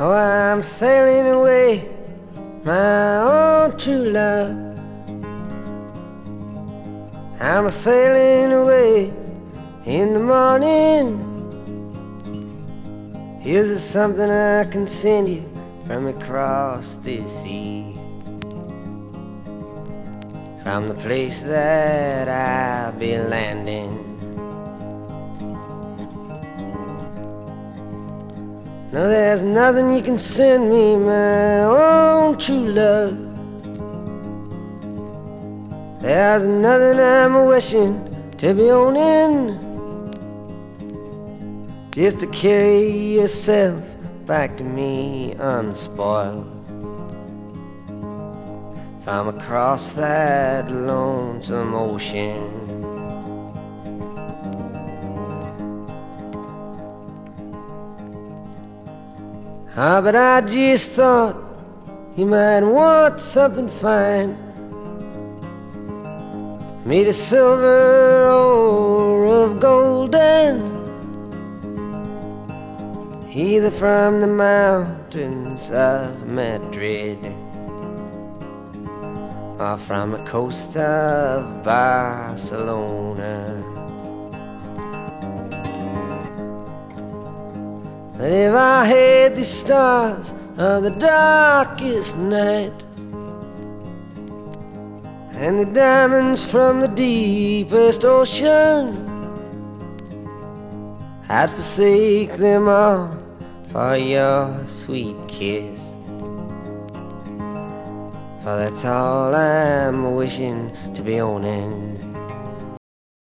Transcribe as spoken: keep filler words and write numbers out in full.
Oh, I'm sailing away, my own true love. I'm a sailing away in the morning. Here's something I can send you from across this sea, from the place that I'll be landing. No, there's nothing you can send me, my own true love. There's nothing I'm wishing to be owning, just to carry yourself back to me unspoiled from across that lonesome ocean. Ah, but I just thought you might want something fine, made of silver or of golden, either from the mountains of Madrid or from the coast of Barcelona. But if I had the stars of the darkest night and the diamonds from the deepest ocean, I'd forsake them all for your sweet kiss, for that's all I'm wishing to be owning.